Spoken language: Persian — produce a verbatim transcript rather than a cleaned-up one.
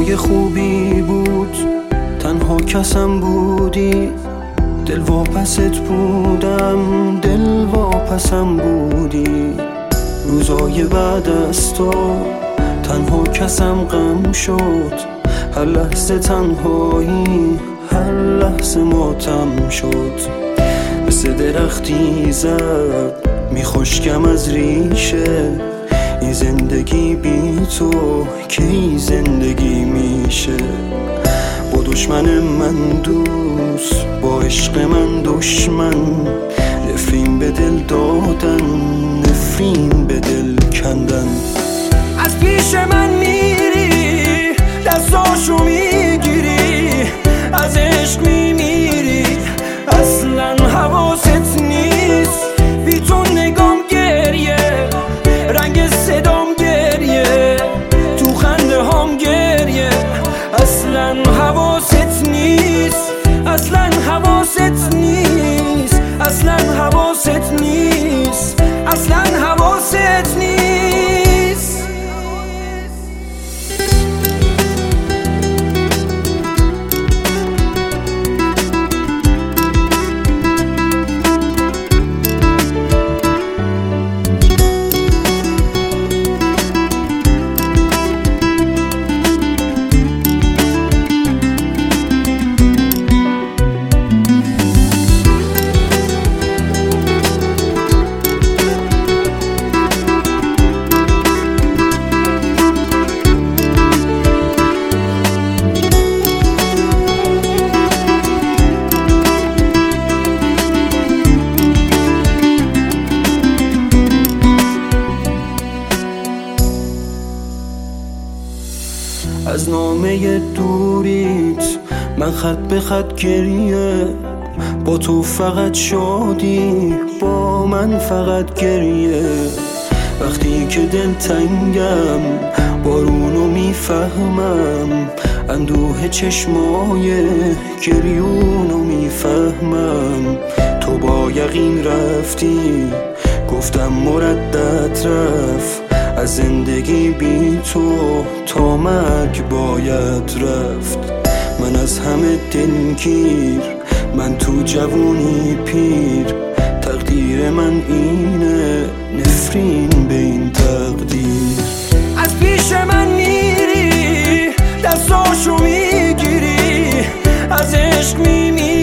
روزای خوبی بود، تنها کسم بودی. دل واپست بودم، دل واپسم بودی. روزای بعد از تو تنها کسم غم شد. هر لحظه تنهایی، هر لحظه ماتم شد. مثل درختی زد میخشکم از ریشه. این زندگی بی تو کی زندگی میشه؟ با دشمن من دوست، با عشق من دشمن. نفرین به دل دادن، نفرین به دل کندن. از پیش من میری، دستاشو میگیری، از عشق میمیری. اصلا حواست نیست، بی تو نگام گریه، رنگ صدام گریه، تو خنده هام گریه. اصلا حواست نیست، اصلا حواست نیست، اصلا حواست نیست، اصلا حواست نیست. از نامه دوریت من خط به خط گریه. با تو فقط شادی، با من فقط گریه. وقتی که دل تنگم بارونو میفهمم، اندوه چشمای گریونو میفهمم. تو با یقین رفتی، گفتم مردت رفت. از زندگی بی تو تا مرگ باید رفت. من از همه دلگیر، من تو جوونی پیر. تقدیر من اینه، نفرین به این تقدیر. از پیش من میری، دستاشو میگیری، از عشق میمیری.